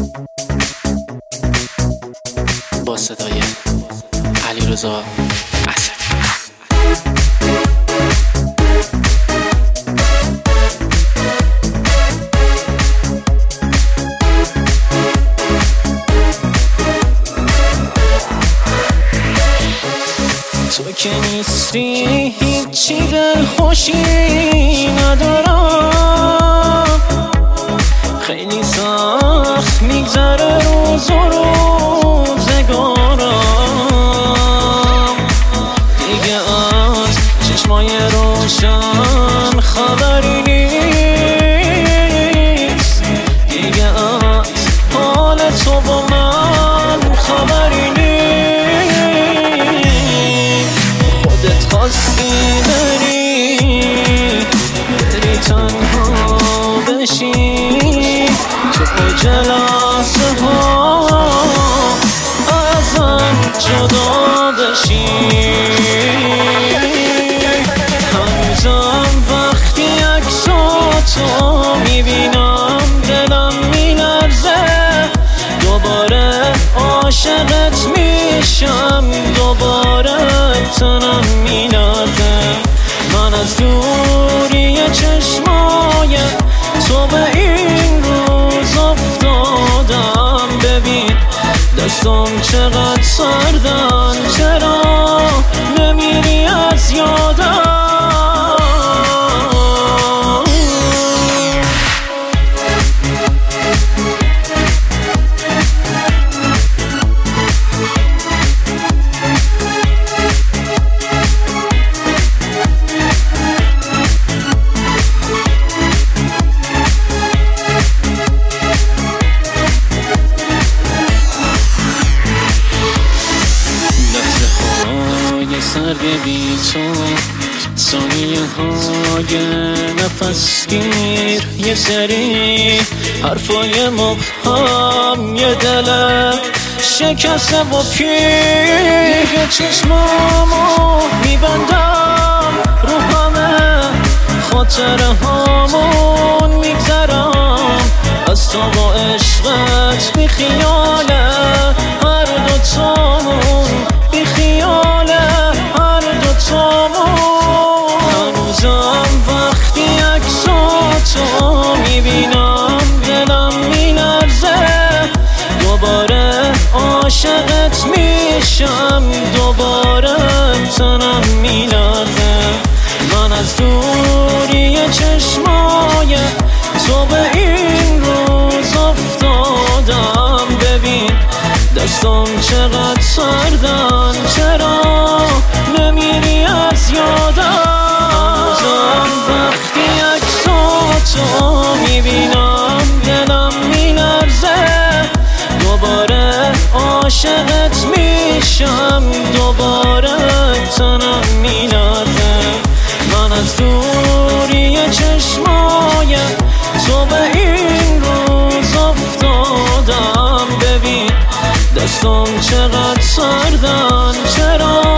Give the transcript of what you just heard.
با صدای علیرضا اسدی. تو که نیستی هیچی دل خوشی ندارم، خیلی سخت میگذره روز و روزگارم، دیگه از چشمای روشن خبری نیست، دیگه از حال تو با من خبری نیست. خودت خواستی بری تنها بشی، تو جلسه ها ازم جدا بشی. هنوزم وقتی عکساتو میبینم دلم میلرزه، دوباره عاشقت میشم، دوباره تنم میلرزه. من از دوری چشمای تو به این روز افتادم، ببین دستم چقدر سردن، چرا نمیری از یادم؟ سرگ بی تو، ثانیه های نفس گیر، یه سری حرفای مبهم، یه دل شکسته و پیر. دیگه چشمامو میبندم رو همه خاطره هامون، میگذرم از تو با عشقت بی خیاله، هر دوتامون بی خیاله، هر دوتامون. هنوزم وقتی عکساتو میبینم دلم میلرزه، دوباره عاشقت میشم، دوباره تنم میلرزه. من از دوری چشمای تو به این روز افتادم، ببین دستم چقدر سردن، چرا نمیری از یادم؟ هنوزم وقتی عکساتو میبینم دلم میلرزه، دوباره عاشقت میشم، دوباره تنم میلرزه. من از دوری چشمای تو به این روز افتادم، ببین دستم چقدر سردن، چرا